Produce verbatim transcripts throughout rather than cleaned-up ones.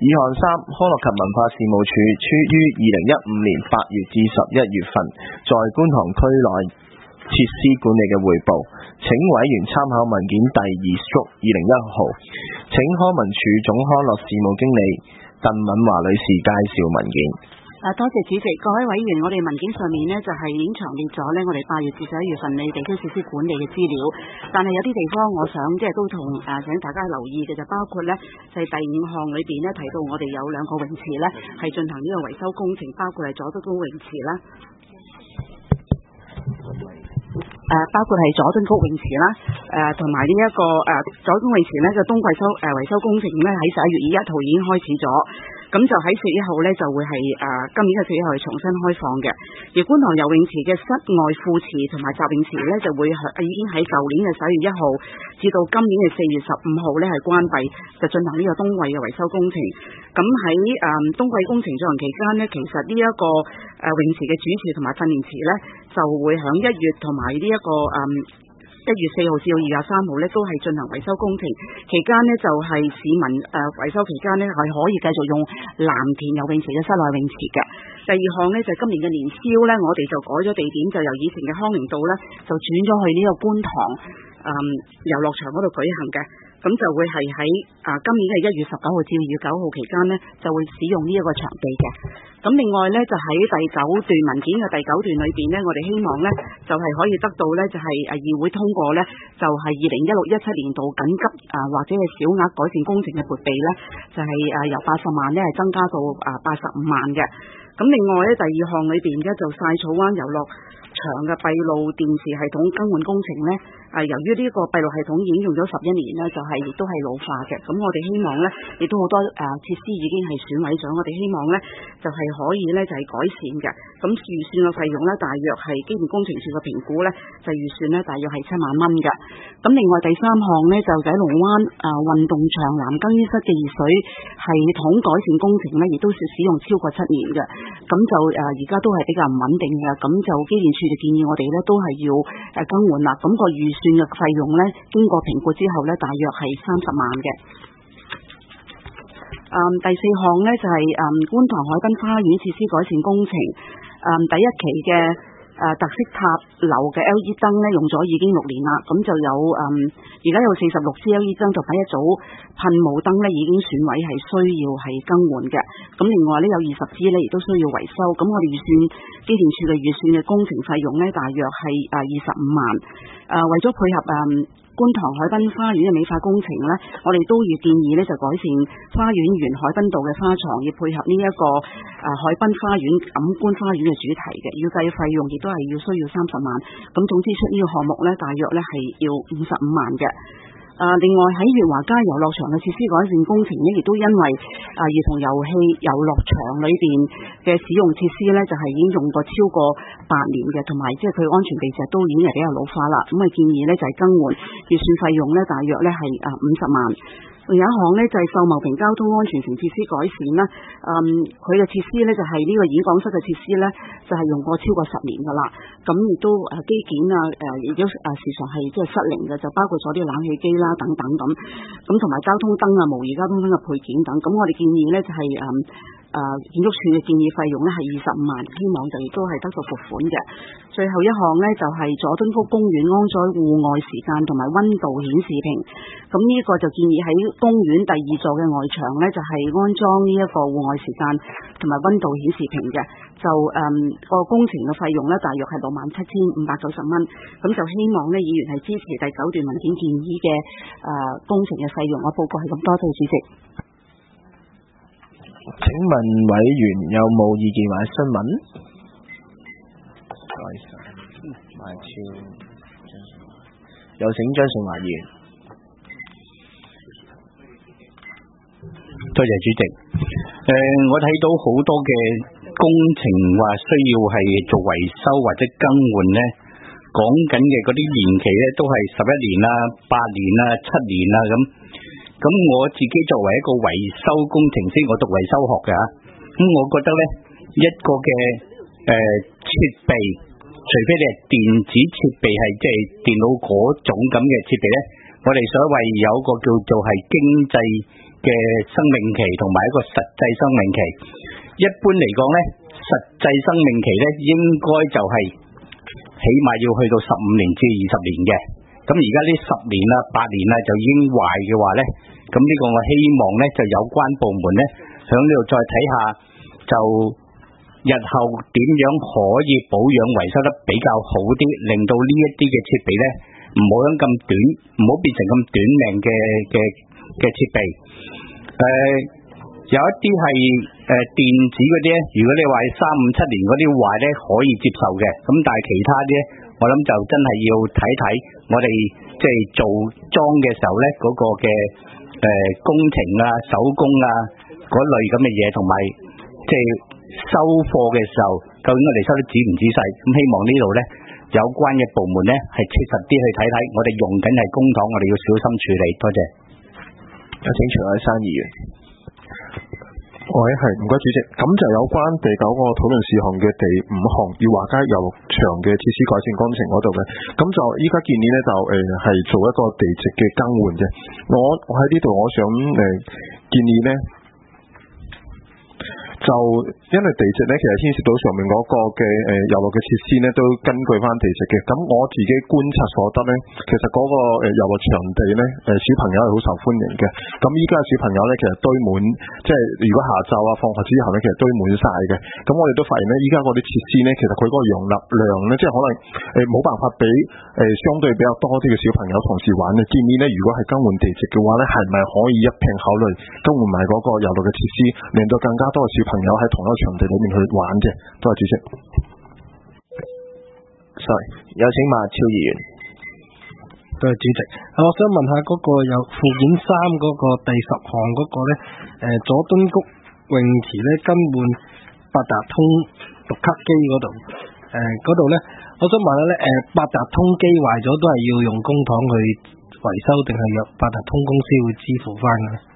二項三，康樂及文化事務署出於二零一五年八月至十一月份在觀塘區內設施管理嘅匯報，請委員參考文件第二 stroke 二零一號，請康文署總康樂事務經理鄧敏華女士介紹文件。 啊，多謝主席，各位委員，我哋文件上面呢就係已經詳列咗呢我哋八月至十一月份你地區設施管理嘅資料，但係有啲地方我想即係都同啊請大家留意嘅就包括呢就係第五項裏邊呢提到我哋有兩個泳池呢係進行呢個維修工程，包括係佐敦谷泳池啦，誒、呃、包括係佐敦谷泳池啦，誒同埋呢一個誒、呃、佐敦泳池呢嘅冬季修誒維修工程呢喺十一月一號已經開始咗。咁就喺四月一號咧，就會係誒、呃、今年嘅四月一號係重新開放嘅。而觀塘游泳池嘅室外副池同埋集泳池咧，就會已經喺舊年嘅十一月一號至到今年嘅四月十五號咧係關閉，就進行呢個冬季嘅維修工程。咁喺誒冬季工程進行期間呢，其實呢一個誒泳池嘅主池同埋訓練池咧，就會喺一月同埋呢一個誒。嗯一月四號至到二月三號咧，都係進行維修工程。期間呢，就係、是、市民誒、呃、維修期間呢，係可以繼續用藍田游泳池嘅室內泳池嘅。第二項呢，就係、是、今年嘅年宵呢，我哋就改咗地點，就由以前嘅康寧道呢，就轉咗去呢個觀塘誒遊樂場嗰度舉行嘅。咁就會係喺啊今年嘅一月十九號至二月九號期間呢，就會使用呢一個場地嘅。咁另外呢，就喺第九段文件嘅第九段裏邊呢，我哋希望呢，就係、是、可以得到呢，就係、是、誒議會通過呢，就係二零一六一七年度緊急啊或者係小額改善工程嘅撥備呢，就係、是、誒由八十萬呢係增加到啊八十五萬嘅。咁另外呢，第二項裏邊呢，就晒草灣遊樂場嘅閉路電視系統更換工程呢，啊由於呢個閉路系統已經用咗十一年呢，就係、是、亦都係老化嘅。咁我哋希望呢，亦都好多誒設施已經係損毀咗，我哋希望呢，就係、是、可以呢，就係、是、改善嘅。咁預算嘅費用呢，大約係基本工程署嘅評估呢，就預算呢，大約係七萬蚊嘅。咁另外第三項呢，就喺龍灣啊運動場南更衣室嘅熱水系統改善工程呢，亦都是使用超過七年嘅。咁就誒而家都係比較唔穩定嘅。咁就機電署就建議我哋呢，都係要誒更換啦。咁、那個預算嘅費用呢，經過評估之後呢，大約係三十萬嘅。嗯，第四項呢，就係、是、嗯觀塘海濱花園設施改善工程，嗯第一期嘅誒、呃、特色塔樓嘅 L E 燈呢，用咗已經六年啦，咁就有嗯而家有四十六支 L E 燈同埋一組噴霧燈呢已經損毀，係需要係更換嘅。咁另外呢，有二十支呢亦都需要維修。咁我哋預算機電署嘅預算嘅工程費用呢，大約係誒二十五萬。誒、呃、為咗配合誒。嗯觀塘海濱花園嘅美化工程呢，我哋都要建議呢就改善花園沿海濱道嘅花床，要配合呢、這、一個誒、呃、海濱花園錦觀花園嘅主題嘅，預計費用亦都係要需要三十萬。咁總之出呢個項目呢，大約呢係要五十五萬嘅。誒、呃，另外喺月華街遊樂場嘅設施改善工程呢，亦都因為誒兒童遊戲遊樂場裏邊嘅使用設施呢，就係、是、已經用過超過八年嘅，同埋即係佢安全地石都已經係比較老化啦。咁啊建議呢，就係、是、更換預算費用呢，大約呢係誒五十萬。另有一項呢，就係秀茂坪交通安全城設施改善啦，嗯，佢嘅設施呢，就係呢個演講室嘅設施呢，就係用過超過十年噶啦，咁亦都誒機件啊誒亦都誒時常係即係失靈嘅，就包括咗啲冷氣機啦等等咁，咁同埋交通燈啊模擬交通燈嘅配件等，咁我哋建議呢，就係誒。誒、呃、建築署嘅建議費用呢係二十五萬，希望就亦都係得到撥款嘅。最後一項呢，就係、是、佐敦福公園安裝戶外時間同埋溫度顯示屏，咁呢個就建議喺公園第二座嘅外牆呢，就係、是、安裝呢一個戶外時間同埋溫度顯示屏嘅。就誒個、嗯、工程嘅費用呢，大約係六萬七千五百九十蚊。咁就希望呢議員係支持第九段文件建議嘅誒、呃、工程嘅費用。我報告係咁多，謝主席。 請問委員有冇意見或者詢問？唔該晒，馬超，有請張成華議員。 多謝主席。誒、呃，我睇到好多嘅工程話需要係做維修或者更換呢，講緊嘅嗰啲年期呢，都係十一年啦、八年啦、七年啦咁。咁我自己作為一個維修工程師，我讀維修學嘅，咁我覺得呢一個嘅誒設備，除非你係電子設備，係即係電腦嗰種咁嘅設備呢，我哋所謂有一個叫做係經濟嘅生命期同埋一個實際生命期。一般嚟講咧，實際生命期咧應該就係起碼要去到十五年至二十年嘅。咁而家呢十年啦、八年啦就已經壞嘅話咧，咁呢個我希望咧就有關部門咧響呢度再睇下，就日後點樣可以保養維修得比較好啲，令到呢一啲嘅設備咧唔好響咁短，唔好變成咁短命嘅嘅嘅設備。誒、呃，有一啲係誒電子嗰啲咧，如果你話三五七年嗰啲壞咧可以接受嘅，咁但係其他啲咧，我諗就真係要睇睇我哋即係做裝嘅時候咧嗰、那個嘅誒、呃、工程啊、手工啊嗰類咁嘅嘢，同埋即係收貨嘅時候，究竟我哋收得仔唔仔細？咁希望呢度咧有關嘅部門咧係切實啲去睇睇，我哋用緊係公帑，我哋要小心處理。多謝。 有請徐愛山議員。 喂，係唔該主席，咁就有關第九個討論事項嘅第五項，耀華街遊樂場嘅設施改善工程嗰度嘅，咁就依家建議呢，就誒係、呃、做一個地籍嘅更換啫。我我喺呢度我想誒、呃、建議呢。就因為地籍咧，其實牽涉到上面嗰個嘅誒遊樂嘅設施咧，都根據翻地籍嘅。咁我自己觀察所得咧，其實嗰個誒遊樂場地咧，誒小朋友係好受歡迎嘅。咁依家小朋友咧，其實堆滿，即係如果下晝啊放學之後咧，其實堆滿晒嘅。咁我哋都發現咧，依家嗰啲設施咧，其實佢嗰個容納量咧，即係可能誒冇辦法俾誒相對比較多啲嘅小朋友同時玩嘅。建議咧，如果係更換地籍嘅話咧，係咪可以一併考慮更換埋嗰個遊樂嘅設施，令到更加多嘅小朋友喺同一個場地裏面去玩嘅？多謝主席。 sorry， 有請馬超議員。 多謝主席。我想問下嗰個有附件三嗰個第十項嗰個咧，誒佐敦谷泳池咧更換八達通讀卡機嗰度，誒嗰度咧，我想問下咧，誒八達通機壞咗都係要用公帑去維修，定係由八達通公司會支付翻嘅咧？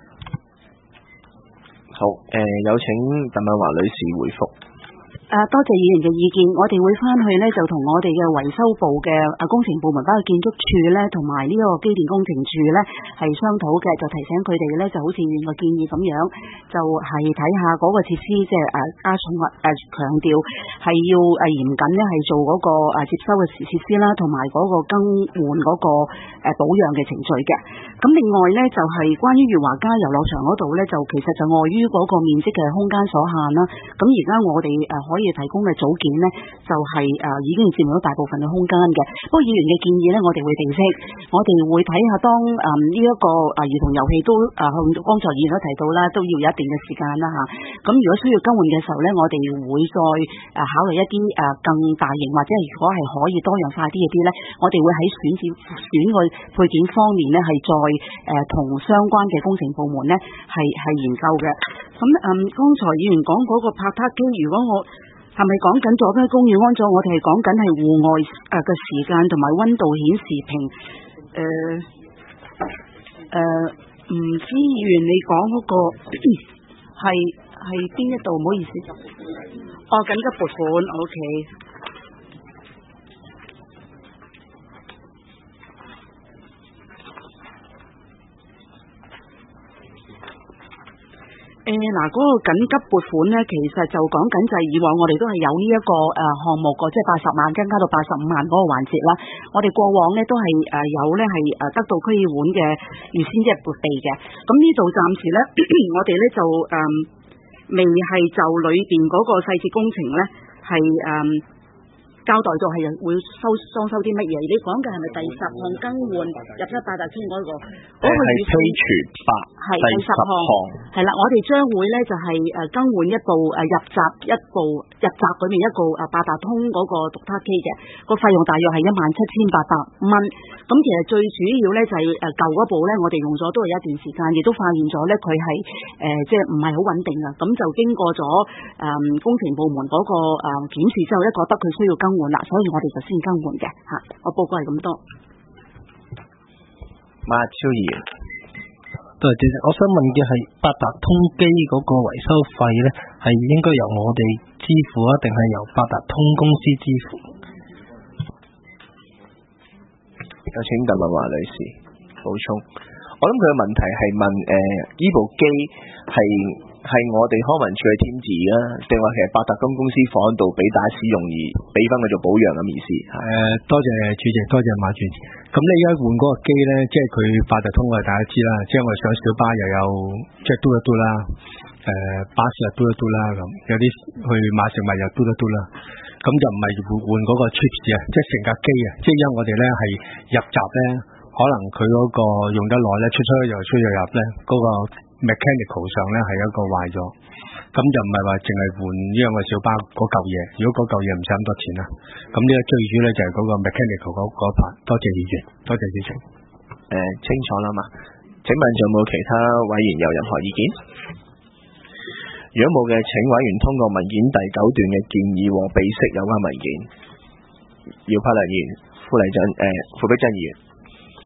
好，誒、呃、有請鄧敏華女士回覆。 誒、啊，多謝議員嘅意見，我哋會翻去呢，就同我哋嘅維修部嘅啊工程部門，包括建築署呢，同埋呢個機電工程署呢，係商討嘅，就提醒佢哋呢，就好似議員嘅建議咁樣，就係睇下嗰個設施，即係誒加重誒強調係要誒嚴謹呢，係做嗰個誒接收嘅設施啦，同埋嗰個更換嗰個誒保養嘅程序嘅。咁另外呢，就係、是、關於裕華街遊樂場嗰度呢，就其實就礙於嗰個面積嘅空間所限啦。咁而家我哋誒可以提供嘅組件呢，就係、是、誒、呃、已經佔咗大部分嘅空間嘅。不過議員嘅建議呢，我哋會定息，我哋會睇下當誒呢一個誒兒童遊戲都誒，剛才議員都提到啦，都要有一定嘅時間啦嚇。咁、啊、如果需要更換嘅時候呢，我哋會再誒考慮一啲誒更大型或者係如果係可以多樣化啲嘅啲呢，我哋會喺選址選個配件方面呢，係再誒同、呃、相關嘅工程部門呢，係係研究嘅。咁誒，剛、嗯、才議員講嗰個拍撻機，如果我係咪講緊佐敦公園安裝？我哋係講緊係戶外誒嘅時間同埋溫度顯示屏。誒、呃、誒，唔、呃、知議員你講嗰、那個係係邊一度？唔好意思。哦，緊急撥款 ，OK。誒，嗱，嗰個緊急撥款咧，其實就講緊就係以往我哋都係有呢一個誒項目個，即係八十萬增加到八十五萬嗰個環節啦。我哋過往咧都係誒有咧係誒得到區議會嘅預先即係撥備嘅。咁呢度暫時咧，我哋咧就誒未係就裏邊嗰個細節工程咧係誒。交代咗係會收裝修啲乜嘢？你講嘅係咪第十項更換入咗八達通嗰個？嗰個係推全八，係第十項。係啦，我哋將會咧就係誒更換一部誒入閘一部入閘裏面一部誒八達通嗰個讀卡機嘅個費用大約係一萬七千八百蚊。咁其實最主要咧就係誒舊嗰部咧，我哋用咗都係一段時間，亦都發現咗咧佢係誒即係唔係好穩定啊。咁就經過咗誒、呃、工程部門嗰、那個誒檢視之後咧，覺得佢需要更換啦，所以我哋就先更換嘅吓。我報告係咁多。 馬超議員， 對，其實我想問嘅係八達通機嗰個維修費咧，係應該由我哋支付啊，定係由八達通公司支付？ 有請鄧敏華女士補充。 我諗佢嘅問題係問誒呢、呃、部機係係我哋康文署嘅添置啊，定話其實八達通公司放喺度俾大家使用而俾翻佢做保養咁意思？ 誒、呃，多謝主席，多謝馬主席。咁你而家換嗰個機咧，即係佢八達通我哋大家知啦，即係我哋上小巴又有即係嘟一嘟啦，誒、呃、巴士又嘟一嘟啦，咁有啲去買食物又嘟一嘟啦。咁就唔係換換嗰個 chips 啊，即係成架機啊，即係因為我哋咧係入閘咧，可能佢嗰個用得耐咧，出出又出又入咧，嗰、那個 mechanical 上咧係一個壞咗，咁就唔係話淨係換呢樣個小巴嗰嚿嘢，如果嗰嚿嘢唔使咁多錢啦，咁呢個最主要咧就係嗰個 mechanical 嗰嗰 part。多謝議員，多謝主席。誒、 呃，清楚啦嘛？請問仲有冇其他委員有任何意見？如果冇嘅，請委員通過文件第九段嘅建議和備悉有關文件。姚柏良議員、傅麗珍、誒、傅碧珍議員。